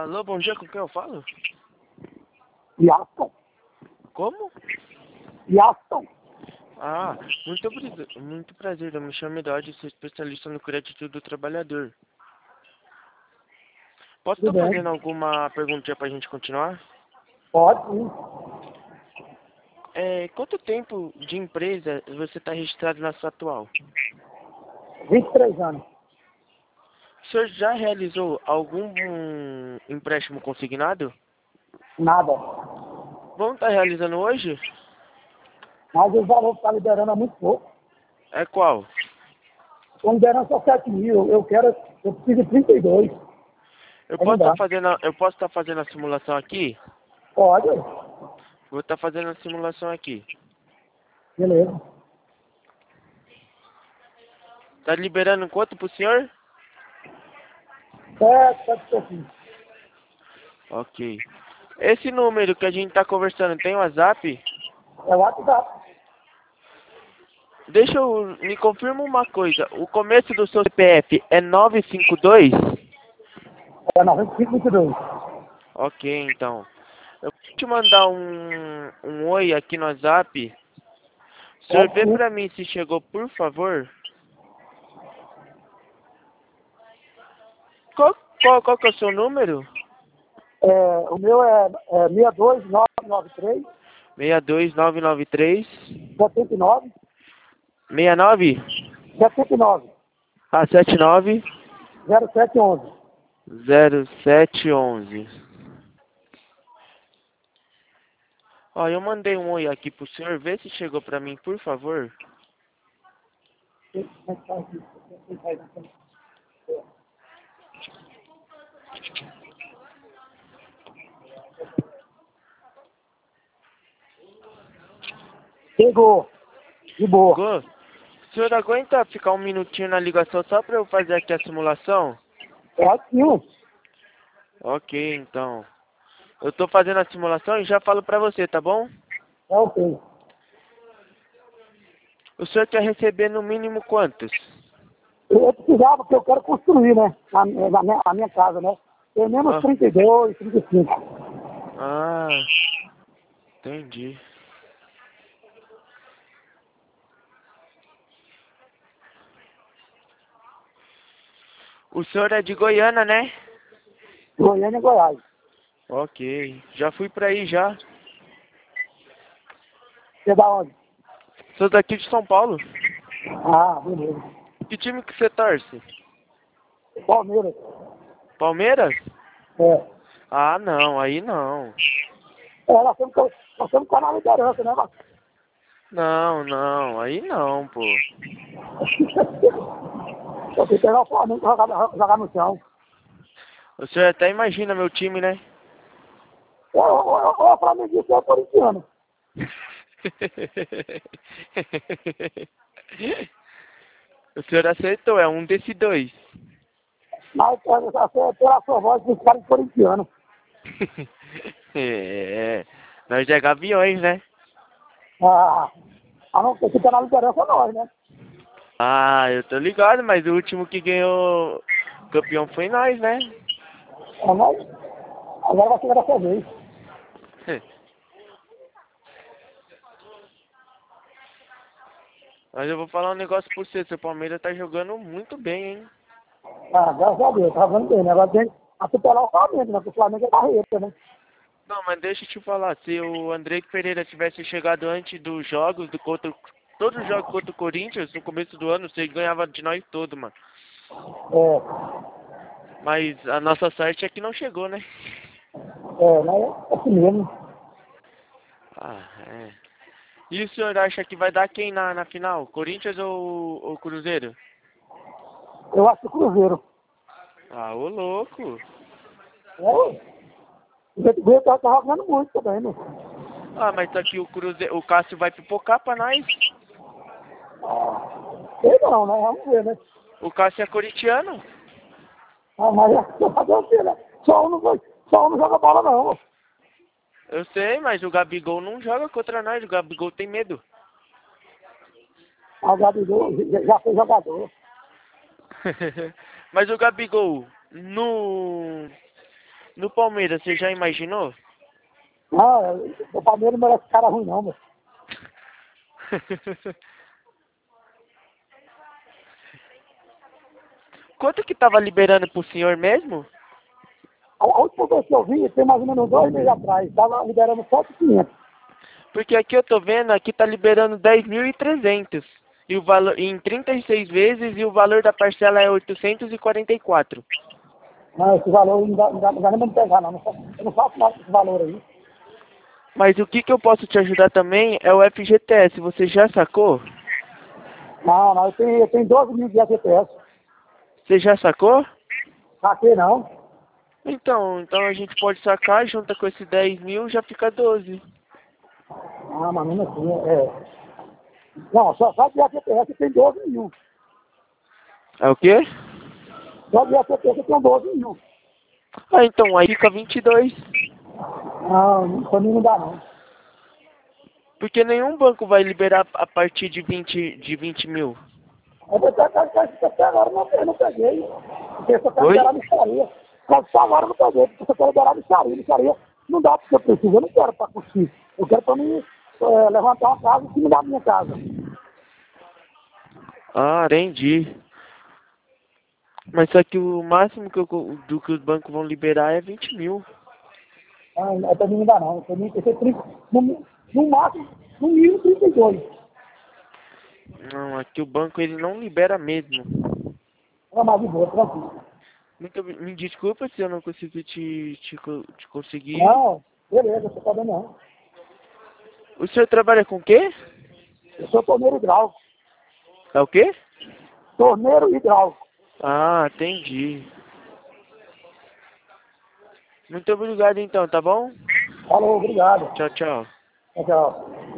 Alô, bom dia, com quem eu falo? Yaston. Como? Yaston. Ah, muito prazer, eu me chamo Herói, sou especialista no crédito do trabalhador. Posso Tudo estar bem? fazendo alguma perguntinha pra gente continuar? Pode sim. Quanto tempo de empresa você está registrado na sua atual? 23 anos. O senhor já realizou algum empréstimo consignado? Nada. Vamos estar realizando hoje? Mas o valor que está liberando é muito pouco. É qual? Estão liberando só 7 mil. Eu preciso de 32. Eu Aí não dá. posso estar fazendo a simulação aqui? Pode. Vou estar fazendo a simulação aqui. Beleza. Tá liberando quanto pro senhor? 7 pouquinho. Ok. Esse número que a gente tá conversando tem WhatsApp? É o WhatsApp. Me confirma uma coisa. O começo do seu CPF é 952? É 9522. Ok, então. Eu vou te mandar um oi aqui no WhatsApp. O senhor Pode vê sim. pra mim se chegou, por favor? Qual que é o seu número? O meu é 62993 62993 79 69? 79 Ah, 79 0711. 0711. Ó, eu mandei um oi aqui pro senhor. Vê se chegou pra mim, por favor. Chegou. De boa. Chegou? O senhor aguenta ficar um minutinho na ligação só pra eu fazer aqui a simulação? Pode sim. Ok, então. Eu tô fazendo a simulação e já falo pra você, tá bom? É ok. O senhor quer receber no mínimo quantos? Eu precisava, porque eu quero construir, né? A minha casa, né? Pelo menos Ah, 32, 35. ah, entendi. O senhor é de Goiânia, né? Goiânia e Goiás. Ok, já fui pra aí já. Você é da onde? Sou daqui de São Paulo. Ah, beleza. Que time que você torce? Palmeiras. Palmeiras? É. Ah, não, aí não. Nós temos que estar na liderança, né, Marcos? Não, não, aí não, pô. Eu tenho que pegar o Flamengo pra jogar no chão. O senhor até imagina meu time, né? O Flamengo é corintiano. O senhor aceitou, é um desses dois. Mas pela sua voz, os caras corintianos. É, nós é gaviões, né? Ah, não, tem que estar na liderança é nós, né? Ah, eu tô ligado, mas o último que ganhou campeão foi nós, né? É nós. Agora vai chegar dessa vez. Mas eu vou falar um negócio pra você, seu Palmeiras tá jogando muito bem, hein? Ah, graças a Deus, tá vendo bem, né? Agora tem que atropelar o Flamengo, né? Porque o Flamengo é carreta, né? Não, mas deixa eu te falar, se o André Pereira tivesse chegado antes dos jogos, todos os jogos contra o Corinthians, no começo do ano, você ganhava de nós todos, mano. É, Mas a nossa sorte é que não chegou, né? mas é assim mesmo. Ah, é. E o senhor acha que vai dar quem na final? Corinthians ou Cruzeiro? Eu acho que o Cruzeiro. Ah, ô louco. O Cruzeiro tá jogando muito também, né? Ah, mas tá aqui o Cássio vai pipocar pra nós. Sei não, né? Vamos ver, né? O Cássio é corintiano. Ah, mas fazer o quê, né? Só um não joga bola, não. Eu sei, mas o Gabigol não joga contra nós, o Gabigol tem medo. O Gabigol já foi jogador. Mas o Gabigol, no No Palmeiras, você já imaginou? Não, o Palmeiras não merece cara ruim não, meu. Quanto que tava liberando pro senhor mesmo? A última vez que eu vi, tem mais ou menos 2 meses atrás, estava liberando só 500. Porque aqui eu tô vendo, aqui tá liberando 10.300. E o valor em 36 vezes e o valor da parcela é 844. Não, esse valor não dá nem pra me pegar, não. Eu não faço nada com esse valor aí. Mas o que eu posso te ajudar também é o FGTS. Você já sacou? Não, eu tenho 12 mil de FGTS. Você já sacou? Saquei não. Então a gente pode sacar, junta com esse 10 mil, já fica 12. Ah, mas mesmo assim, Não, só de FGTS tem 12 mil. É o quê? Só de FGTS eu tenho 12 mil. Ah, então aí fica 22. Não, pra mim não dá não. Porque nenhum banco vai liberar a partir de 20 mil. Até agora eu não peguei. Porque se eu quero Oi? liberar micharia. Só agora eu não peguei, porque se eu quero liberar micharia. Micharia não dá porque eu preciso. Eu não quero para curtir. Eu quero para mim levantar uma casa em cima da minha casa. Ah, entendi. Mas só que o máximo do que os bancos vão liberar é 20 mil. Para mim não dá não. Para mim tem que ser no máximo, no mínimo 32. Não, aqui o banco ele não libera mesmo. É mais de boa, tranquilo. Me desculpa se eu não consegui te conseguir. Não, beleza, você tá dando não. O senhor trabalha com o quê? Eu sou torneiro hidráulico. É o quê? Torneiro hidráulico. Ah, entendi. Muito obrigado então, tá bom? Falou, obrigado. Tchau, tchau. Tchau.